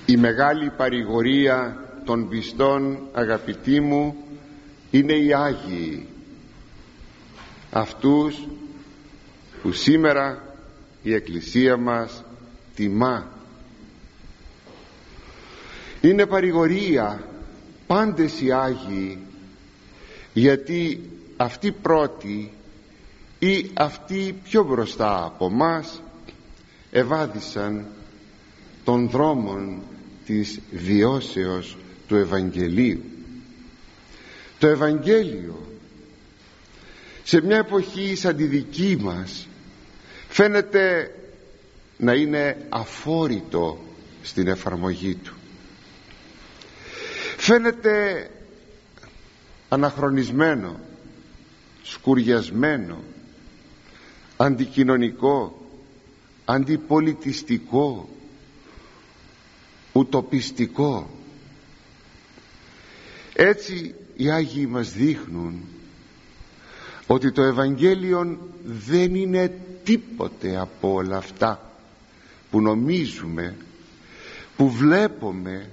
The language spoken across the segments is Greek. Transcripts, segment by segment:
Η μεγάλη παρηγορία των πιστών, αγαπητοί μου, είναι οι Άγιοι, αυτούς που σήμερα η Εκκλησία μας τιμά. Είναι παρηγορία πάντες οι Άγιοι, γιατί αυτοί πρώτοι ή αυτοί πιο μπροστά από μας ευάδισαν των δρόμων της βιώσεως του Ευαγγελίου. Το Ευαγγέλιο σε μια εποχή σαν τη δική μας φαίνεται να είναι αφόρητο στην εφαρμογή του, φαίνεται αναχρονισμένο, σκουριασμένο, αντικοινωνικό, αντιπολιτιστικό, ουτοπιστικό. Έτσι οι Άγιοι μας δείχνουν ότι το Ευαγγέλιο δεν είναι τίποτε από όλα αυτά που νομίζουμε, που βλέπουμε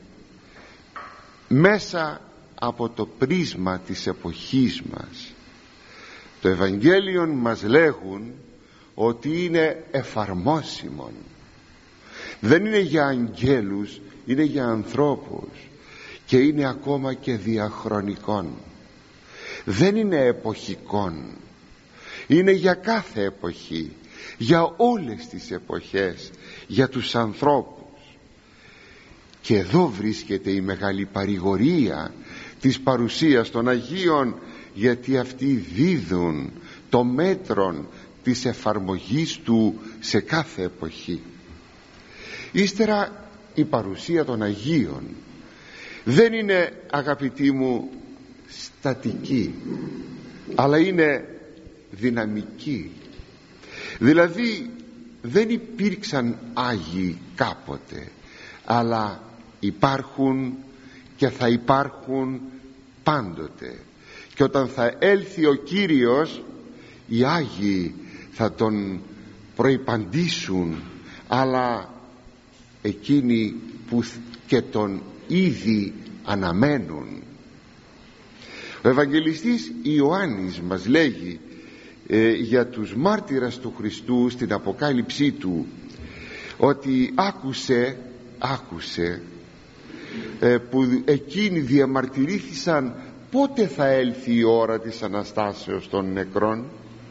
μέσα από το πρίσμα της εποχής μας. Το Ευαγγέλιο μας λέγουν ότι είναι εφαρμόσιμο, δεν είναι για αγγέλους, είναι για ανθρώπους, και είναι ακόμα και διαχρονικών, δεν είναι εποχικών, είναι για κάθε εποχή, για όλες τις εποχές, για τους ανθρώπους. Και εδώ βρίσκεται η μεγάλη παρηγορία της παρουσίας των Αγίων, γιατί αυτοί δίδουν το μέτρο της εφαρμογής του σε κάθε εποχή. Ύστερα η παρουσία των Αγίων δεν είναι, αγαπητοί μου, στατική, αλλά είναι δυναμική. Δηλαδή δεν υπήρξαν Άγιοι κάποτε, αλλά υπάρχουν και θα υπάρχουν πάντοτε. Και όταν θα έλθει ο Κύριος, οι Άγιοι θα τον προϋπαντήσουν, αλλά εκείνοι που και τον ήδη αναμένουν. Ο Ευαγγελιστής Ιωάννης μας λέγει για τους μάρτυρες του Χριστού στην Αποκάλυψή του, ότι άκουσε που εκείνοι διαμαρτυρήθησαν πότε θα έλθει η ώρα της Αναστάσεως των νεκρών,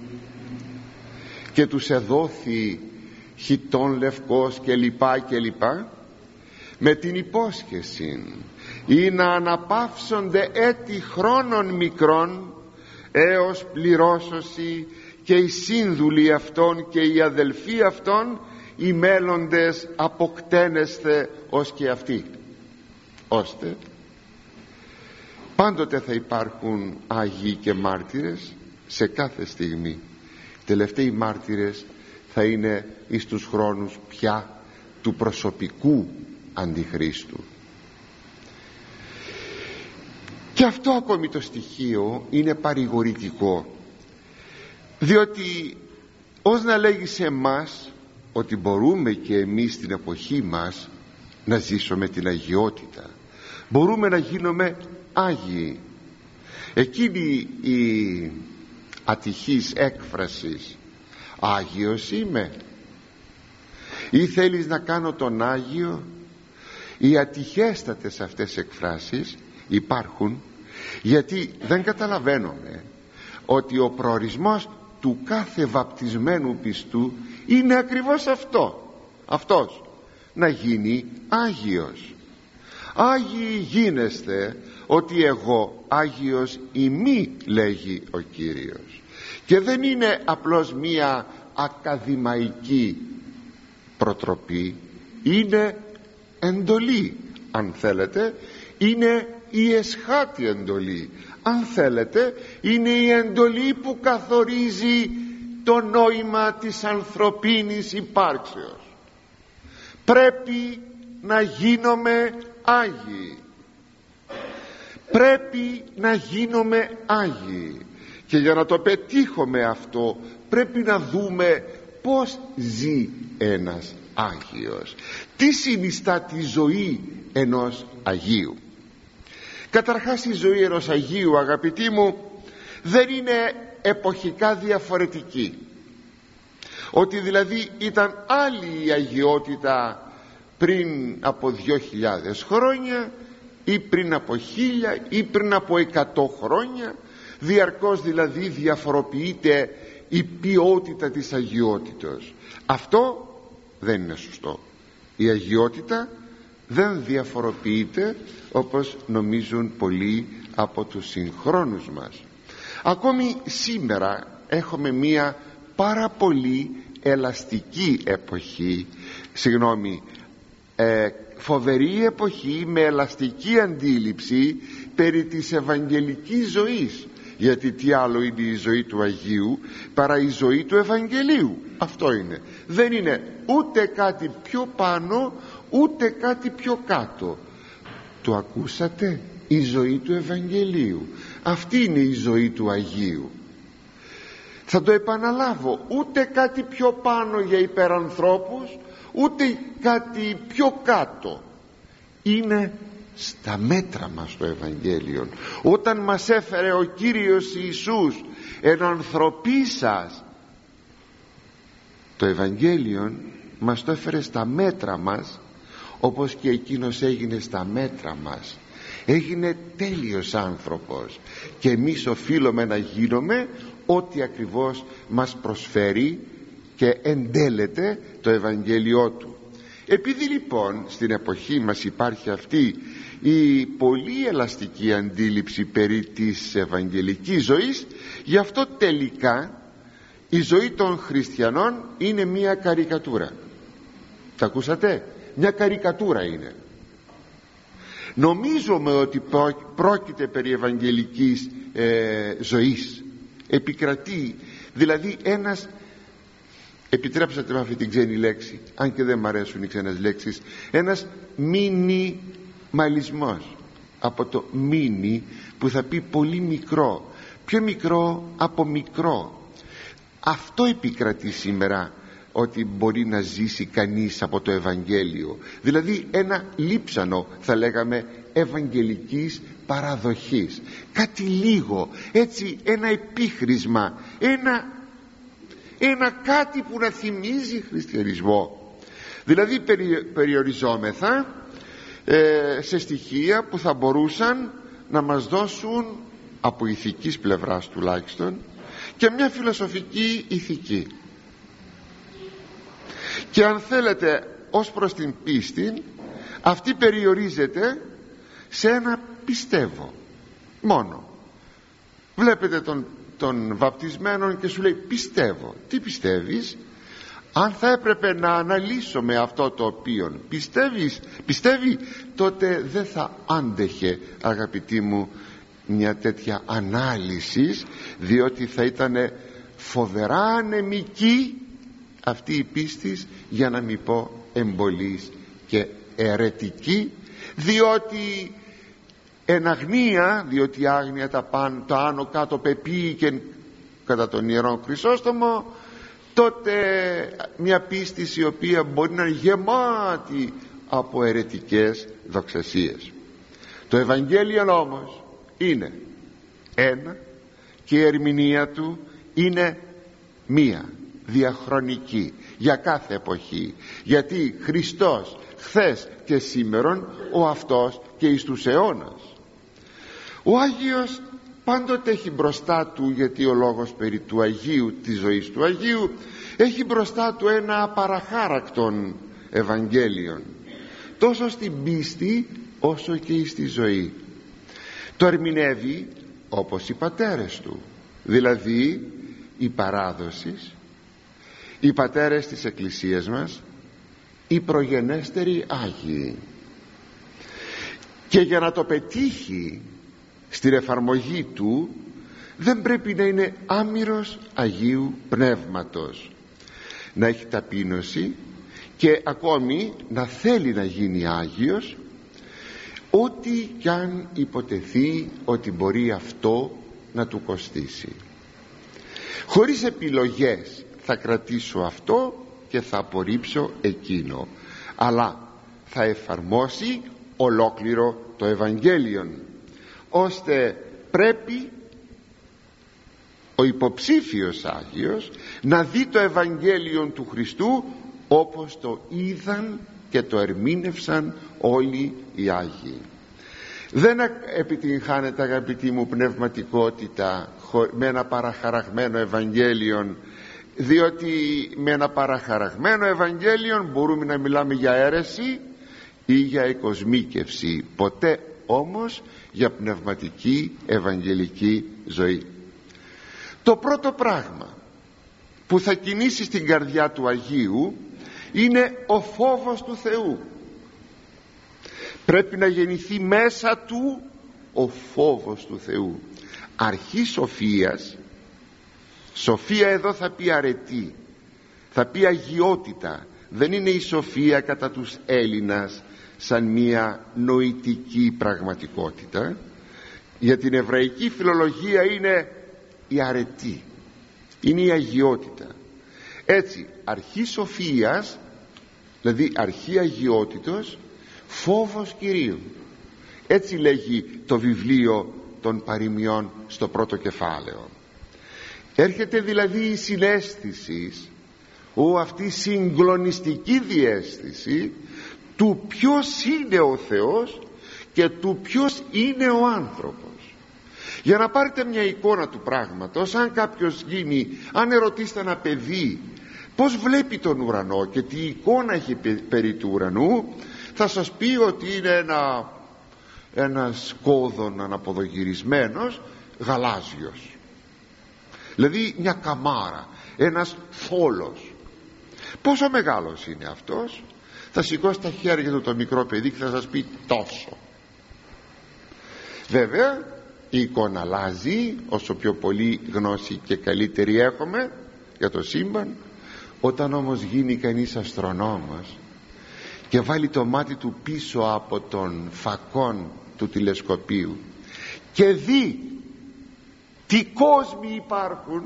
και τους εδόθη χιτών λευκός και λοιπά, με την υπόσχεση ή να αναπαύσονται έτη χρόνων μικρών, έως πληρώσωση και οι σύνδουλοι αυτών και οι αδελφοί αυτών, οι μέλλοντες αποκτένεσθε ως και αυτοί, ώστε πάντοτε θα υπάρχουν Άγιοι και μάρτυρες σε κάθε στιγμή. Οι τελευταίοι μάρτυρες θα είναι εις τους χρόνους πια του προσωπικού Αντιχρίστου. Και αυτό ακόμη το στοιχείο είναι παρηγορητικό, διότι ως να λέγει σε εμάς ότι μπορούμε και εμείς στην εποχή μας να ζήσουμε την αγιότητα, μπορούμε να γίνουμε Άγιοι. Εκείνη η ατυχής έκφρασης «Άγιος είμαι» ή «θέλεις να κάνω τον Άγιο», οι ατυχέστατες αυτές εκφράσεις υπάρχουν, γιατί δεν καταλαβαίνουμε ότι ο προορισμός του κάθε βαπτισμένου πιστού είναι ακριβώς αυτός, να γίνει Άγιος. Άγιοι γίνεστε, ότι εγώ Άγιος ημί, λέγει ο Κύριος. Και δεν είναι απλώς μία ακαδημαϊκή προτροπή, είναι εντολή, αν θέλετε, είναι η εσχάτη εντολή, αν θέλετε είναι η εντολή που καθορίζει το νόημα της ανθρωπίνης υπάρξεως. Πρέπει να γίνομαι Άγιοι, πρέπει να γίνομαι Άγιοι, και για να το πετύχουμε αυτό πρέπει να δούμε πώς ζει ένας Άγιος. Τι συνιστά τη ζωή ενός Αγίου? Καταρχάς, η ζωή ενός Αγίου, αγαπητοί μου, δεν είναι εποχικά διαφορετική, ότι δηλαδή ήταν άλλη η αγιότητα πριν από 2.000 χρόνια ή πριν από 1.000 ή πριν από 100 χρόνια. Διαρκώς δηλαδή διαφοροποιείται η ποιότητα της αγιότητος. Αυτό δεν είναι σωστό. Η αγιότητα δεν διαφοροποιείται όπως νομίζουν πολλοί από τους συγχρόνους μας. Ακόμη σήμερα έχουμε μία πάρα πολύ ελαστική εποχή, φοβερή εποχή με ελαστική αντίληψη περί της ευαγγελικής ζωής. Γιατί τι άλλο είναι η ζωή του Αγίου παρά η ζωή του Ευαγγελίου? Αυτό είναι. Δεν είναι ούτε κάτι πιο πάνω ούτε κάτι πιο κάτω. Το ακούσατε? Η ζωή του Ευαγγελίου. Αυτή είναι η ζωή του Αγίου. Θα το επαναλάβω, ούτε κάτι πιο πάνω για υπερανθρώπους ούτε κάτι πιο κάτω. Είναι στα μέτρα μας το Ευαγγέλιο. Όταν μας έφερε ο Κύριος Ιησούς εν ανθρωπίσας, το Ευαγγέλιο μας το έφερε στα μέτρα μας, όπως και εκείνος έγινε στα μέτρα μας. Έγινε τέλειος άνθρωπος και εμείς οφείλουμε να γίνουμε ό,τι ακριβώς μας προσφέρει και εντέλεται το Ευαγγέλιό του. Επειδή λοιπόν στην εποχή μας υπάρχει αυτή η πολύ ελαστική αντίληψη περί της ευαγγελικής ζωής, γι' αυτό τελικά η ζωή των χριστιανών είναι μια καρικατούρα. Τα ακούσατε? Μια καρικατούρα είναι. Νομίζουμε ότι πρόκειται περί ευαγγελικής ζωής. Επικρατεί δηλαδή ένας, επιτρέψατε με αυτή την ξένη λέξη, αν και δεν μ' αρέσουν οι ξένες λέξεις, ένας μινιμαλισμός, από το μίνι που θα πει πολύ μικρό, πιο μικρό από μικρό. Αυτό επικρατεί σήμερα, ότι μπορεί να ζήσει κανείς από το Ευαγγέλιο, δηλαδή ένα λείψανο, θα λέγαμε, ευαγγελικής παραδοχής, κάτι λίγο έτσι, ένα επίχρησμα, ένα κάτι που να θυμίζει χριστιανισμό. Δηλαδή περιοριζόμεθα σε στοιχεία που θα μπορούσαν να μας δώσουν από ηθικής πλευράς τουλάχιστον και μια φιλοσοφική ηθική, και αν θέλετε ως προς την πίστη, αυτή περιορίζεται σε ένα πιστεύω μόνο. Βλέπετε τον βαπτισμένο και σου λέει πιστεύω. Τι πιστεύεις? Αν θα έπρεπε να αναλύσουμε αυτό το οποίο πιστεύει, τότε δεν θα άντεχε, αγαπητοί μου, μια τέτοια ανάλυση, διότι θα ήταν φοβερά ανεμική αυτή η πίστη, για να μην πω εμπολής και αιρετική, διότι εν αγνία, διότι άγνοια το άνω κάτω πεπεί και κατά τον Ιερόν Χρυσόστομο, τότε μια πίστη η οποία μπορεί να είναι γεμάτη από αιρετικές δοξασίες. Το Ευαγγέλιο όμως είναι ένα και η ερμηνεία του είναι μία, διαχρονική, για κάθε εποχή, γιατί Χριστός χθες και σήμερον ο αυτός και εις τους αιώνας. Ο Άγιος πάντοτε έχει μπροστά του, γιατί ο λόγος περί του Αγίου, της ζωής του Αγίου, έχει μπροστά του ένα απαραχάρακτον Ευαγγέλιον, τόσο στην πίστη όσο και στη ζωή. Το ερμηνεύει όπως οι πατέρες του, δηλαδή η παράδοση, οι πατέρες της Εκκλησίας μας, οι προγενέστεροι Άγιοι. Και για να το πετύχει στην εφαρμογή του, δεν πρέπει να είναι άμυρος Αγίου Πνεύματος, να έχει ταπείνωση και ακόμη να θέλει να γίνει Άγιος, ό,τι κι αν υποτεθεί ότι μπορεί αυτό να του κοστίσει. Χωρίς επιλογές θα κρατήσω αυτό και θα απορρίψω εκείνο, αλλά θα εφαρμόσει ολόκληρο το Ευαγγέλιο, ώστε πρέπει ο υποψήφιος Άγιος να δει το Ευαγγέλιο του Χριστού όπως το είδαν και το ερμήνευσαν όλοι οι Άγιοι. Δεν επιτυγχάνεται, αγαπητοί μου, πνευματικότητα με ένα παραχαραγμένο Ευαγγέλιο, διότι με ένα παραχαραγμένο Ευαγγέλιο μπορούμε να μιλάμε για αίρεση ή για εκοσμίκευση, ποτέ όμως για πνευματική ευαγγελική ζωή. Το πρώτο πράγμα που θα κινήσει στην καρδιά του Αγίου είναι ο φόβος του Θεού. Πρέπει να γεννηθεί μέσα του ο φόβος του Θεού. Αρχή σοφίας, σοφία εδώ θα πει αρετή, θα πει αγιότητα. Δεν είναι η σοφία κατά τους Έλληνας σαν μια νοητική πραγματικότητα. Για την εβραϊκή φιλολογία είναι η αρετή, είναι η αγιότητα. Έτσι, αρχή σοφίας, δηλαδή αρχή αγιότητος, φόβος Κυρίου. Έτσι λέγει το βιβλίο των παροιμιών στο πρώτο κεφάλαιο. Έρχεται δηλαδή η συναίσθηση, αυτή η συγκλονιστική διαίσθηση του ποιος είναι ο Θεός και του ποιος είναι ο άνθρωπος. Για να πάρετε μια εικόνα του πράγματος, αν κάποιος γίνει, αν ερωτήσετε ένα παιδί πως βλέπει τον ουρανό και τι εικόνα έχει περί του ουρανού, θα σας πει ότι είναι ένας κόδων αναποδογυρισμένος γαλάζιος, δηλαδή μια καμάρα, ένας φόλος. Πόσο μεγάλος είναι αυτός? Θα σηκώσει τα χέρια του το μικρό παιδί και θα σας πει τόσο. Βέβαια η εικόνα αλλάζει όσο πιο πολύ γνώση και καλύτερη έχουμε για το σύμπαν. Όταν όμως γίνει κανείς αστρονόμος και βάλει το μάτι του πίσω από τον φακόν του τηλεσκοπίου και δει τι κόσμοι υπάρχουν,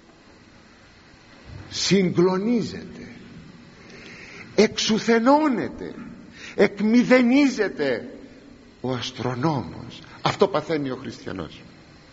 συγκλονίζεται, εξουθενώνεται, εκμηδενίζεται ο αστρονόμος. Αυτό παθαίνει ο χριστιανός.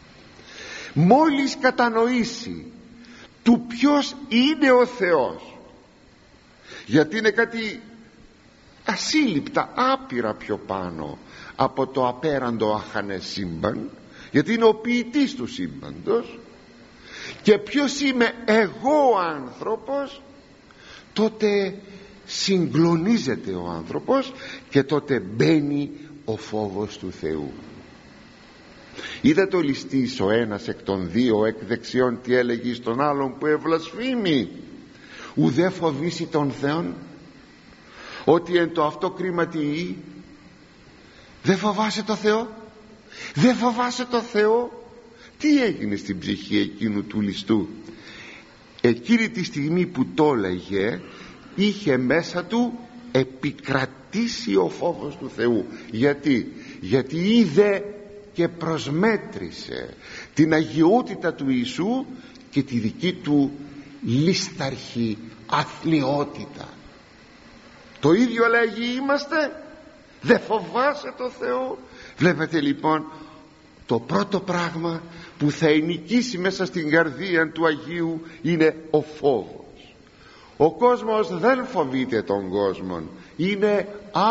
Μόλις κατανοήσει του ποιος είναι ο Θεός, γιατί είναι κάτι ασύλληπτα, άπειρα πιο πάνω από το απέραντο αχανές σύμπαν, γιατί είναι ο ποιητής του σύμπαντος, και ποιος είμαι εγώ ο άνθρωπος, τότε συγκλονίζεται ο άνθρωπος και τότε μπαίνει ο φόβος του Θεού. Είδατε ο ληστής ο ένας εκ των δύο εκ δεξιών τι έλεγε στον άλλον που ευλασφήμει? Ουδέ φοβήσει τον Θεόν, ότι εν το αυτό κρίματι. Δεν φοβάσαι το Θεό? Δεν φοβάσαι το Θεό? Τι έγινε στην ψυχή εκείνου του ληστού? Εκείνη τη στιγμή που το έλεγε είχε μέσα του επικρατήσει ο φόβος του Θεού. Γιατί είδε και προσμέτρησε την αγιότητα του Ιησού και τη δική του λίσταρχη αθλιότητα. Το ίδιο λέγει είμαστε. Δεν φοβάσαι το Θεό? Βλέπετε λοιπόν, το πρώτο πράγμα που θα ενοικήσει μέσα στην καρδία του Αγίου είναι ο φόβος. Ο κόσμος δεν φοβείται τον κόσμο, είναι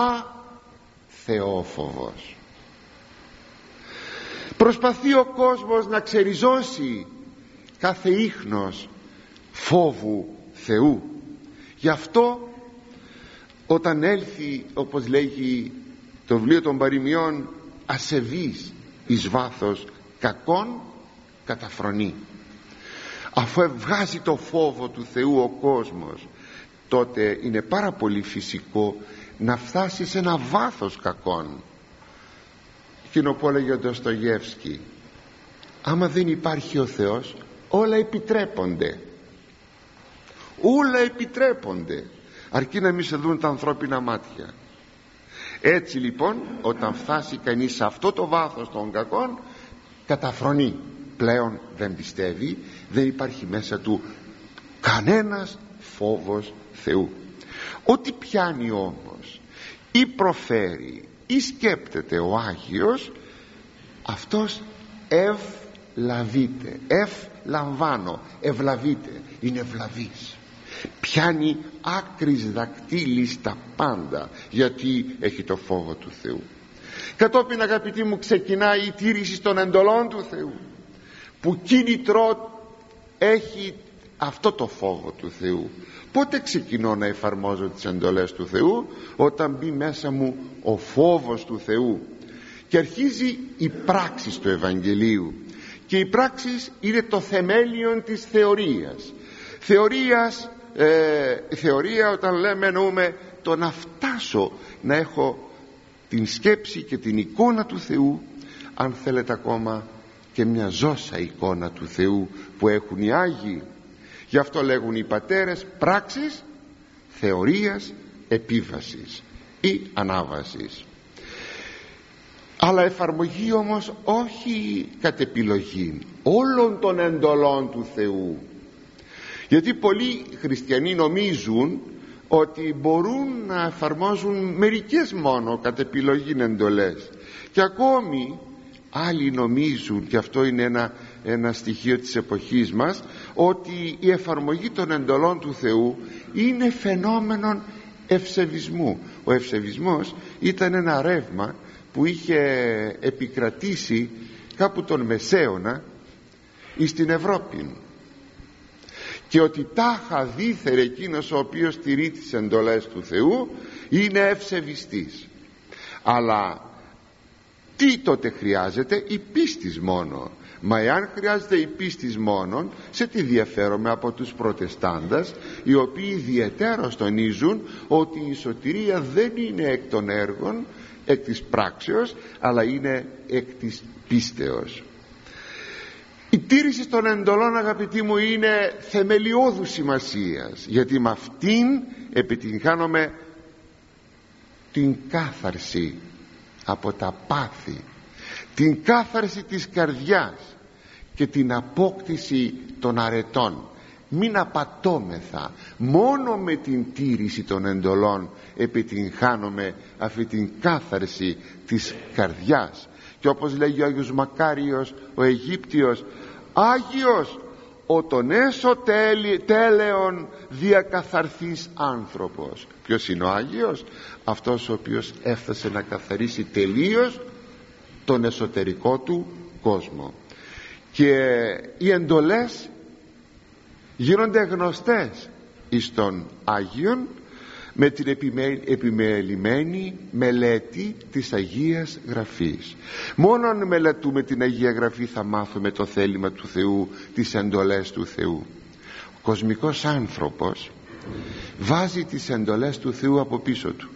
αθεόφοβος. Προσπαθεί ο κόσμος να ξεριζώσει κάθε ίχνος φόβου Θεού. Γι' αυτό όταν έλθει, όπως λέγει το βιβλίο των παροιμιών, ασεβής εις βάθος κακών καταφρονεί. Αφού βγάζει το φόβο του Θεού ο κόσμος, τότε είναι πάρα πολύ φυσικό να φτάσει σε ένα βάθος κακών. Εκείνο που έλεγε ο Ντοστογεύσκι, άμα δεν υπάρχει ο Θεός όλα επιτρέπονται, όλα επιτρέπονται, αρκεί να μην σε δουν τα ανθρώπινα μάτια. Έτσι λοιπόν, όταν φτάσει κανείς σε αυτό το βάθος των κακών, καταφρονεί, πλέον δεν πιστεύει, δεν υπάρχει μέσα του κανένας φόβος Θεού. Ό,τι πιάνει όμως ή προφέρει ή σκέπτεται ο Άγιος, αυτός ευλαβείται, ευλαμβάνω, ευλαβείται, είναι ευλαβής, πιάνει άκρης δακτύλης τα πάντα, γιατί έχει το φόβο του Θεού. Κατόπιν, αγαπητοί μου, ξεκινάει η τήρηση των εντολών του Θεού, που κίνητρο έχει αυτό το φόβο του Θεού. Πότε ξεκινώ να εφαρμόζω τις εντολές του Θεού? Όταν μπει μέσα μου ο φόβος του Θεού και αρχίζει η πράξη του Ευαγγελίου. Και η πράξη είναι το θεμέλιο της θεωρίας. Θεωρία, όταν λέμε, εννοούμε το να φτάσω να έχω την σκέψη και την εικόνα του Θεού, αν θέλετε ακόμα και μια ζώσα εικόνα του Θεού που έχουν οι Άγιοι. Γι' αυτό λέγουν οι πατέρες πράξεις θεωρίας επίβασης ή ανάβασης. Αλλά εφαρμογή όμως όχι κατ' επιλογή όλων των εντολών του Θεού. Γιατί πολλοί χριστιανοί νομίζουν ότι μπορούν να εφαρμόζουν μερικές μόνο κατ' επιλογή εντολές, και ακόμη άλλοι νομίζουν, και αυτό είναι ένα στοιχείο της εποχής μας, ότι η εφαρμογή των εντολών του Θεού είναι φαινόμενο ευσεβισμού. Ο ευσεβισμός ήταν ένα ρεύμα που είχε επικρατήσει κάπου τον Μεσαίωνα στην Ευρώπη, και ότι τάχα δίθερε εκείνος ο οποίος τηρεί τις εντολές του Θεού είναι ευσεβιστής. Αλλά τι τότε χρειάζεται? Η πίστης μόνο. Μα εάν χρειάζεται η πίστης μόνον, σε τι διαφέρομαι από τους προτεστάντας, οι οποίοι ιδιαιτέρως τονίζουν ότι η σωτηρία δεν είναι εκ των έργων, εκ της πράξεως, αλλά είναι εκ της πίστεως. Η τήρηση των εντολών, αγαπητοί μου, είναι θεμελιώδους σημασίας, γιατί με αυτήν επιτυγχάνουμε την κάθαρση από τα πάθη, την κάθαρση της καρδιάς και την απόκτηση των αρετών. Μην απατώμεθα, μόνο με την τήρηση των εντολών επιτυγχάνουμε αυτή την κάθαρση της καρδιάς. Και όπως λέγει ο Άγιος Μακάριος ο Αιγύπτιος, Άγιος ο τον έσω τέλεον διακαθαρθής άνθρωπος. Ποιος είναι ο Άγιος? Αυτός ο οποίος έφτασε να καθαρίσει τελείως τον εσωτερικό του κόσμο. Και οι εντολές γίνονται γνωστές εις των Άγιων με την επιμελημένη μελέτη της Αγίας Γραφής. Μόνο αν μελετούμε την Αγία Γραφή θα μάθουμε το θέλημα του Θεού, τις εντολές του Θεού. Ο κοσμικός άνθρωπος βάζει τις εντολές του Θεού από πίσω του.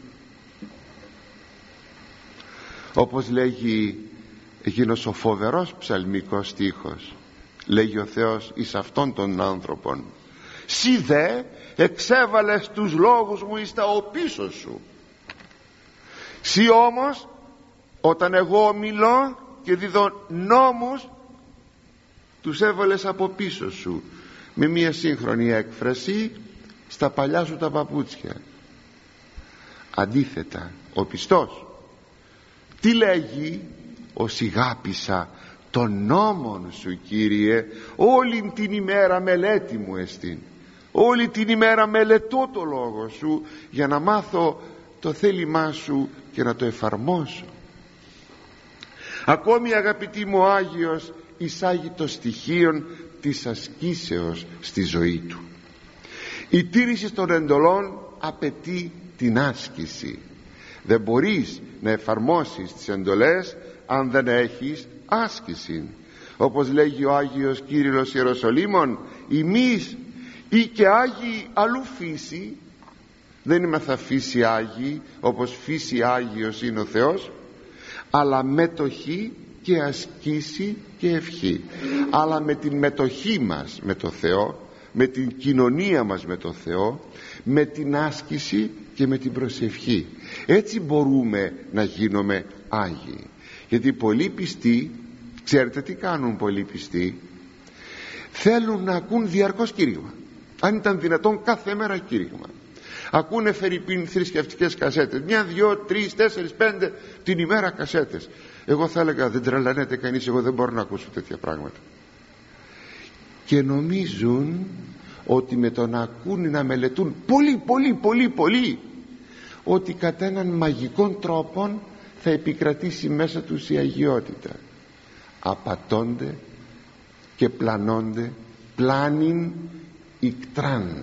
Όπως λέγει εκείνος ο φοβερός ψαλμικός στίχος, λέγει ο Θεός εις αυτόν τον άνθρωπον, «Σι δε εξέβαλες τους λόγους μου εις τα οπίσω σου». Σι όμως, όταν εγώ μιλώ και δίδω νόμους, τους έβαλες από πίσω σου. Με μια σύγχρονη έκφραση, στα παλιά σου τα παπούτσια. Αντίθετα, ο πιστός τι λέγει? «Οσιγάπησα των νόμων σου, Κύριε, όλη την ημέρα μελέτη μου εστίν». Όλη την ημέρα μελετώ το λόγο σου για να μάθω το θέλημά σου και να το εφαρμόσω. Ακόμη, αγαπητοί μου, ο Άγιος εισάγει το στοιχείο της ασκήσεως στη ζωή του. Η τήρηση των εντολών απαιτεί την άσκηση. Δεν μπορείς να εφαρμόσεις τις εντολές αν δεν έχεις άσκηση. Όπως λέγει ο Άγιος Κύριλλος Ιεροσολύμων, «Ημείς ή και Άγιοι αλλού φύση», δεν είμαστε φύση Άγιοι όπως φύση Άγιος είναι ο Θεός, αλλά μετοχή και ασκήση και ευχή. Αλλά με την μετοχή μας με το Θεό, με την κοινωνία μας με το Θεό, με την άσκηση και με την προσευχή, έτσι μπορούμε να γίνουμε Άγιοι. Γιατί πολλοί πιστοί, ξέρετε τι κάνουν πολλοί πιστοί? Θέλουν να ακούν διαρκώς κήρυγμα. αν ήταν δυνατόν κάθε μέρα κήρυγμα. Ακούνε φερειπίν θρησκευτικές κασέτες, 1, 2, 3, 4, 5 την ημέρα κασέτες. Εγώ θα έλεγα δεν τρελανέται κανείς, εγώ δεν μπορώ να ακούσω τέτοια πράγματα. Και νομίζουν ότι με το να ακούνε, να μελετούν πολύ ότι κατά έναν μαγικών τρόπο θα επικρατήσει μέσα τους η αγιότητα. Απατώνται και πλανώνται, πλάνιν ικτράν.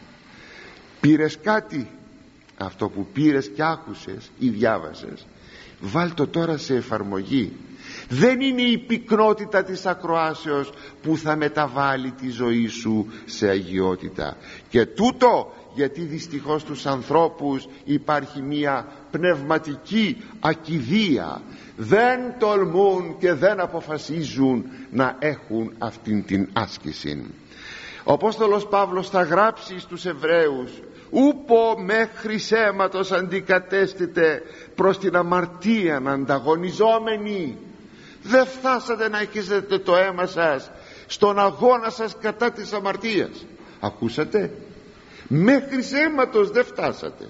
Πήρες κάτι, αυτό που πήρες και άκουσες ή διάβασες, βάλ' το τώρα σε εφαρμογή. Δεν είναι η πυκνότητα της ακροάσεως που θα μεταβάλει τη ζωή σου σε αγιότητα. Και τούτο γιατί δυστυχώς στους ανθρώπους υπάρχει μία πνευματική ακηδεία. Δεν τολμούν και δεν αποφασίζουν να έχουν αυτήν την άσκηση. Ο Απόστολος Παύλος θα γράψει στους Εβραίους: ούπο μέχρι αίματος αντικατέστητε προς την αμαρτία ανταγωνιζόμενοι. Δεν φτάσατε να εκείσετε το αίμα σας στον αγώνα σας κατά της αμαρτίας. Ακούσατε? Μέχρι αίματος δεν φτάσατε.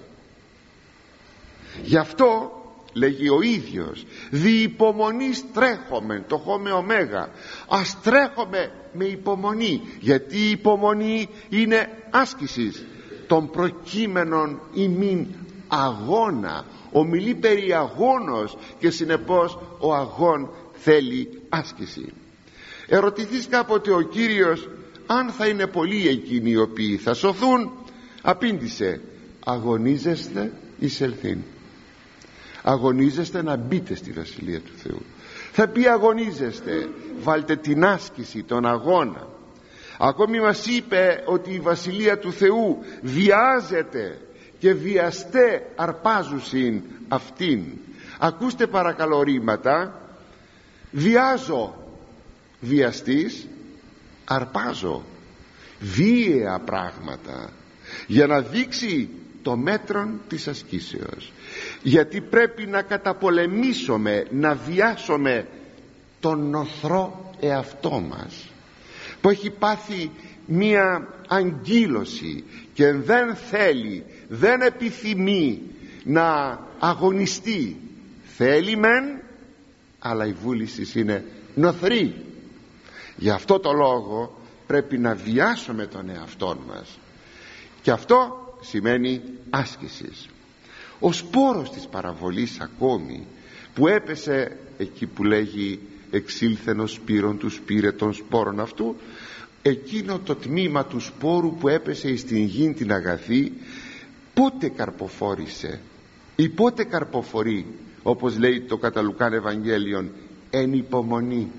Γι' αυτό λέγει ο ίδιος: δι' υπομονής τρέχομεν, το χώμε ωμέγα. Ας τρέχουμε με υπομονή, γιατί η υπομονή είναι άσκησης των προκείμενων ημίν αγώνα. Ομιλεί περί αγώνος και συνεπώς ο αγών θέλει άσκηση. Ερωτηθείς κάποτε ο Κύριος αν θα είναι πολλοί εκείνοι οι οποίοι θα σωθούν? Απήντησε: αγωνίζεστε εισελθήν. Αγωνίζεστε να μπείτε στη Βασιλεία του Θεού. Θα πει αγωνίζεστε, βάλτε την άσκηση, τον αγώνα. Ακόμη μας είπε ότι η Βασιλεία του Θεού βιάζεται και βιαστέ αρπάζουσιν αυτήν. Ακούστε παρακαλώ ρήματα: βιάζω, βιαστής, αρπάζω. Βίαια πράγματα, για να δείξει το μέτρον της ασκήσεως. Γιατί πρέπει να καταπολεμήσουμε, να βιάσουμε τον νοθρό εαυτό μας, που έχει πάθει μία αγκύλωση και δεν θέλει, δεν επιθυμεί να αγωνιστεί. Θέλει μεν, αλλά η βούληση είναι νοθρή. Γι' αυτό το λόγο πρέπει να βιάσουμε τον εαυτό μας, και αυτό σημαίνει άσκησης. Ο σπόρος της παραβολής ακόμη που έπεσε εκεί που λέγει εξήλθεν ο σπύρον του σπήρε των σπόρων αυτού, εκείνο το τμήμα του σπόρου που έπεσε στην γη την αγαθή, πότε καρποφόρησε ή πότε καρποφορεί? Όπως λέει το κατά Λουκάν Ευαγγέλιον, εν υπομονή,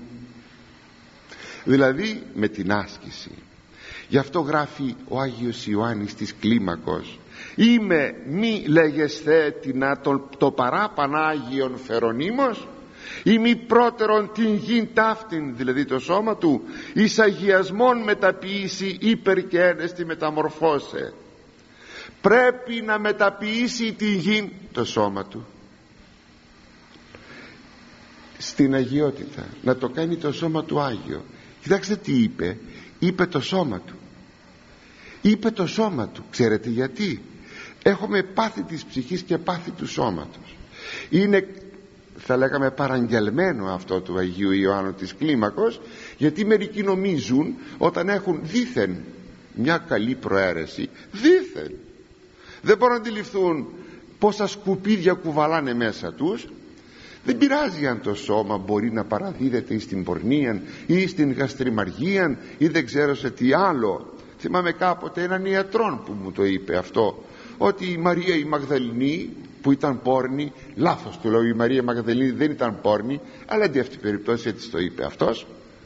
δηλαδή με την άσκηση. Γι' αυτό γράφει ο Άγιος Ιωάννης της Κλίμακος: είμαι μη λέγεσθε το παράπανάγιον φερονίμος, ή μη πρώτερον την γην ταύτην, δηλαδή το σώμα του, εις αγιασμόν μεταποιήσει υπερ και ένεστη μεταμορφώσε. Πρέπει να μεταποιήσει την γην, το σώμα του, στην αγιότητα, να το κάνει το σώμα του Άγιο. Κοιτάξτε τι είπε. Είπε το σώμα του. Είπε το σώμα του. Ξέρετε γιατί? Έχουμε πάθη της ψυχής και πάθη του σώματος. Είναι, θα λέγαμε, παραγγελμένο αυτό του Αγίου Ιωάννου της Κλίμακος, γιατί μερικοί νομίζουν όταν έχουν δήθεν μια καλή προαίρεση, δήθεν δεν μπορούν να αντιληφθούν πόσα σκουπίδια κουβαλάνε μέσα τους. Δεν πειράζει αν το σώμα μπορεί να παραδίδεται στην πορνεία ή στην γαστριμαργία ή δεν ξέρω σε τι άλλο. Θυμάμαι κάποτε έναν ιατρόν που μου το είπε αυτό, ότι η Μαρία η Μαγδαληνή που ήταν πόρνη, λάθος του λέω, η Μαρία Μαγδαληνή δεν ήταν πόρνη, αλλά αντί αυτή την περίπτωση έτσι το είπε αυτός,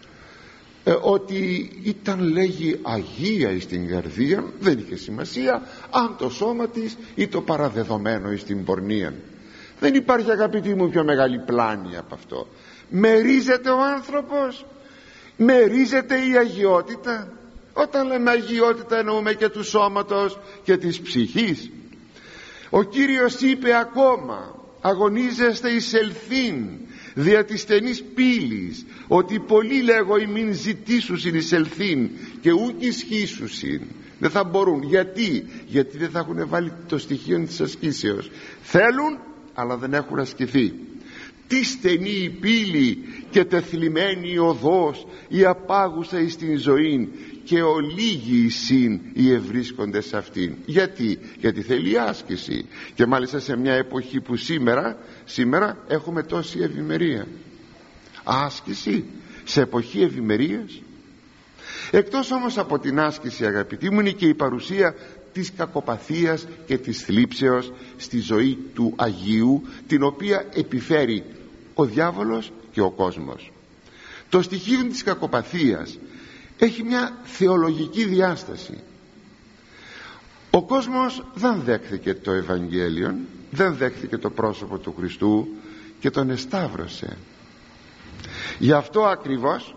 ότι ήταν, λέγει, αγία στην καρδία. Δεν είχε σημασία αν το σώμα της ή το παραδεδομένο στην πορνεία. Δεν υπάρχει, αγαπητοί μου, πιο μεγάλη πλάνη από αυτό. Μερίζεται ο άνθρωπος, μερίζεται η αγιότητα. Όταν λέμε αγιότητα εννοούμε και του σώματος και της ψυχής. Ο Κύριος είπε ακόμα: αγωνίζεστε εις ελθύν δια της στενής πύλης, ότι πολλοί λέγω ημίν ζητήσουσιν εις ελθύν και ούκ ισχύσουσιν. Δεν θα μπορούν. Γιατί δεν θα έχουν βάλει το στοιχείο της ασκήσεως. Θέλουν αλλά δεν έχουν ασκηθεί. Τι στενή η πύλη και τεθλιμμένη η οδός, η απάγουσα εις την ζωή, και ολίγοι εισήν οι ευρίσκοντες σε αυτήν. Γιατί θέλει άσκηση, και μάλιστα σε μια εποχή που σήμερα έχουμε τόση ευημερία. Άσκηση σε εποχή ευημερίας. Εκτός όμως από την άσκηση, αγαπητοί μου, είναι και η παρουσία της κακοπαθίας και της θλίψεως στη ζωή του Αγίου, την οποία επιφέρει ο διάβολος και ο κόσμος. Το στοιχείο της κακοπαθίας έχει μια θεολογική διάσταση. Ο κόσμος δεν δέχθηκε το Ευαγγέλιο, δεν δέχθηκε το πρόσωπο του Χριστού και τον εσταύρωσε. Γι' αυτό ακριβώς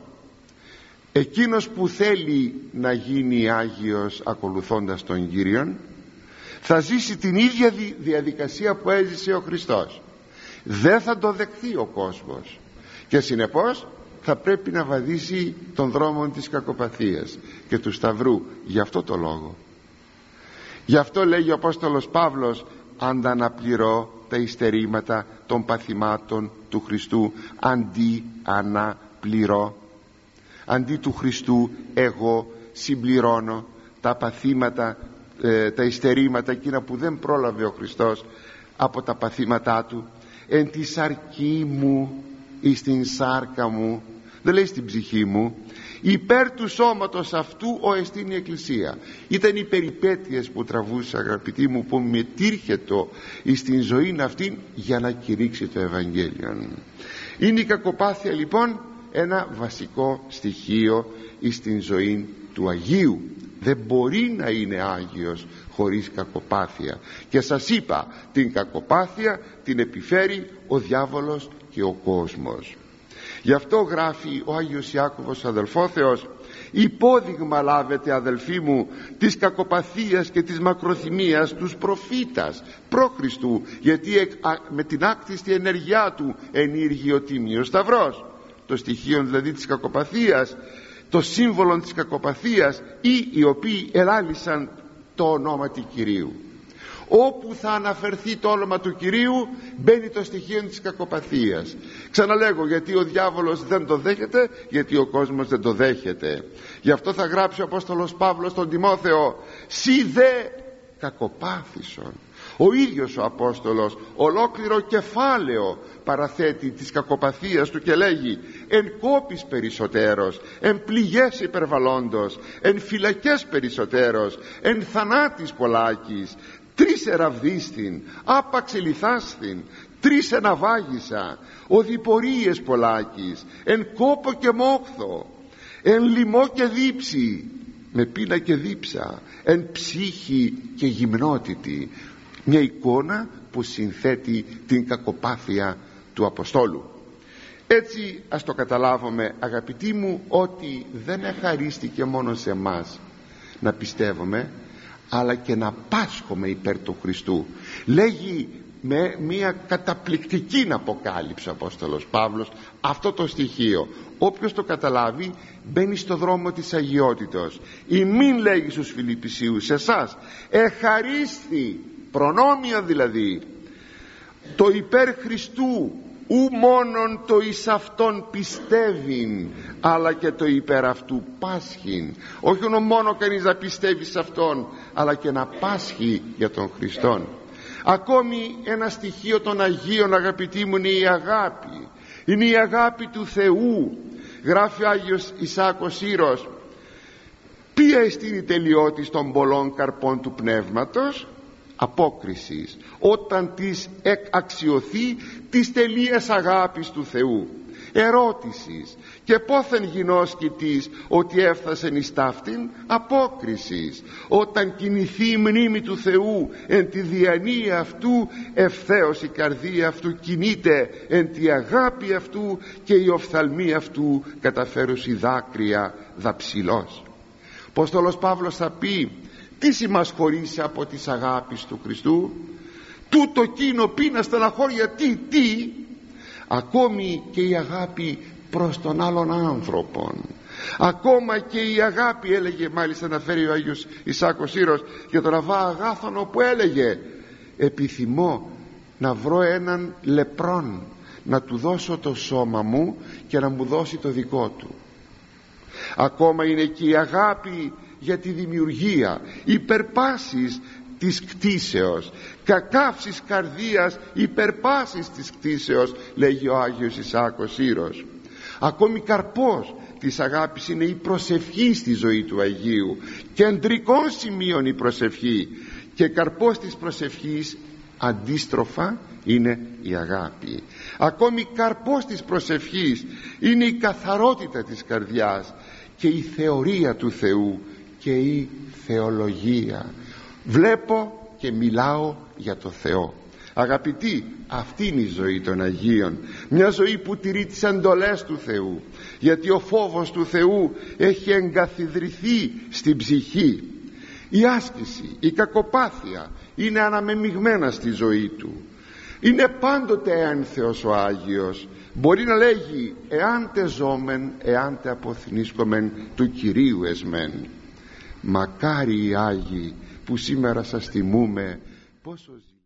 εκείνος που θέλει να γίνει Άγιος ακολουθώντας τον Κύριον θα ζήσει την ίδια διαδικασία που έζησε ο Χριστός. Δεν θα το δεχθεί ο κόσμος και συνεπώς θα πρέπει να βαδίσει τον δρόμο της κακοπαθίας και του Σταυρού. Γι' αυτό το λόγο, γι' αυτό λέγει ο Απόστολος Παύλος, ανταναπληρώ τα υστερήματα των παθημάτων του Χριστού, αντί αναπληρώ. Αντί του Χριστού εγώ συμπληρώνω τα παθήματα, τα υστερήματα εκείνα που δεν πρόλαβε ο Χριστός από τα παθήματά του. Εν τη σαρκή μου ή στην σάρκα μου, δεν λέει στην ψυχή μου, υπέρ του σώματος αυτού ο εστίν η Εκκλησία. Ήταν οι περιπέτειες που τραβούσε, αγαπητοί μου, που μετήρχετο στην ζωή αυτή για να κηρύξει το Ευαγγέλιο. Είναι η κακοπάθεια λοιπόν ένα βασικό στοιχείο στην ζωή του Αγίου. Δεν μπορεί να είναι Άγιος χωρίς κακοπάθεια, και σας είπα, την κακοπάθεια την επιφέρει ο διάβολος και ο κόσμος. Γι' αυτό γράφει ο Άγιος Ιάκωβος αδελφόθεος, υπόδειγμα λάβετε αδελφοί μου της κακοπαθίας και της μακροθυμίας τους προφήτας προ Χριστού, γιατί με την άκτιστη ενεργειά του ενήργει ο Τίμιος Σταυρός. Το στοιχείο δηλαδή της κακοπαθίας, το σύμβολο της κακοπαθίας, ή οι οποίοι ελάλησαν το όνομα του Κυρίου. Όπου θα αναφερθεί το όνομα του Κυρίου μπαίνει το στοιχείο της κακοπαθίας. Ξαναλέγω, γιατί ο διάβολος δεν το δέχεται, γιατί ο κόσμος δεν το δέχεται. Γι' αυτό θα γράψει ο Απόστολος Παύλος στον Τιμόθεο, «Σι δε κακοπάθησον». Ο ίδιος ο Απόστολος ολόκληρο κεφάλαιο παραθέτει της κακοπαθίας του και λέγει, «Εν κόπης περισσότερος, εν πληγές υπερβαλλόντος, εν φυλακές περισσότερος, εν θανάτης πολλάκης, τρεις εραβδίστην, άπαξ ελιθάστην, τρεις εναβάγισα, οδηπορίες πολλάκης, εν κόπο και μόχθο, εν λοιμό και δίψη, με πείνα και δίψα, εν ψύχη και γυμνότητη». Μια εικόνα που συνθέτει την κακοπάθεια του Αποστόλου. Έτσι ας το καταλάβουμε, αγαπητοί μου, ότι δεν εχαρίστηκε μόνο σε εμάς να πιστεύουμε, αλλά και να πάσχουμε υπέρ του Χριστού. Λέγει με μια καταπληκτική αποκάλυψη ο Απόστολος Παύλος αυτό το στοιχείο. Όποιος το καταλάβει μπαίνει στο δρόμο της αγιότητος. Ημίν, λέγει στους Φιλιππισίους, σε εσάς εχαρίστη, προνόμια δηλαδή, το υπέρ Χριστού, ου μόνον το εις αυτόν πιστεύειν, αλλά και το υπέρ αυτού πάσχην. Όχι μόνο κανείς να πιστεύει σε αυτόν, αλλά και να πάσχει για τον Χριστόν. Ακόμη ένα στοιχείο των Αγίων, αγαπητοί μου, είναι η αγάπη. Είναι η αγάπη του Θεού. Γράφει ο Άγιος Ισάκος Σύρος, ποια εστίν η τελειότης των πολλών καρπών του πνεύματος? Απόκρισης, όταν της αξιωθεί της τελείας αγάπης του Θεού. Ερώτησης, και πόθεν γινώσκει της ότι έφθασεν εις ταύτην? Απόκρισης, όταν κινηθεί η μνήμη του Θεού εν τη διανοία αυτού, ευθέως η καρδία αυτού κινείται εν τη αγάπη αυτού, και η οφθαλμή αυτού καταφέρουσι δάκρυα δαψιλός. Απόστολος Παύλος θα πει, τι συμμασχωρήσει από της αγάπης του Χριστού? Τούτο κείνο πείνα στεναχώρια, τι? Ακόμη και η αγάπη προς τον άλλον άνθρωπον, Ακόμα και η αγάπη, έλεγε, μάλιστα αναφέρει ο Άγιος Ισάκος Σύρος για τον Αββά Αγάθωνο, που έλεγε: επιθυμώ να βρω έναν λεπρόν, να του δώσω το σώμα μου και να μου δώσει το δικό του. Ακόμα είναι και η αγάπη για τη δημιουργία, υπερπάσεις της κτίσεως, κακάψεις καρδίας, υπερπάσεις της κτίσεως, λέγει ο Άγιος Ισάκος Σύρος. Ακόμη καρπός της αγάπης είναι η προσευχή στη ζωή του Αγίου, κεντρικών σημείων η προσευχή, και καρπός της προσευχής αντίστροφα είναι η αγάπη. Ακόμη καρπός της προσευχής είναι η καθαρότητα της καρδιάς και η θεωρία του Θεού και η θεολογία. Βλέπω και μιλάω για το Θεό. Αγαπητοί, αυτή είναι η ζωή των Αγίων, μια ζωή που τηρεί τις εντολές του Θεού, γιατί ο φόβος του Θεού έχει εγκαθιδρυθεί στην ψυχή. Η άσκηση, η κακοπάθεια είναι αναμεμειγμένα στη ζωή του. Είναι πάντοτε ένθεος ο Άγιος. Μπορεί να λέγει: εάν τε ζώμεν, εάν τε αποθνίσκομεν, του Κυρίου εσμέν. Μακάρι οι Άγιοι που σήμερα σας τιμούμε, πόσο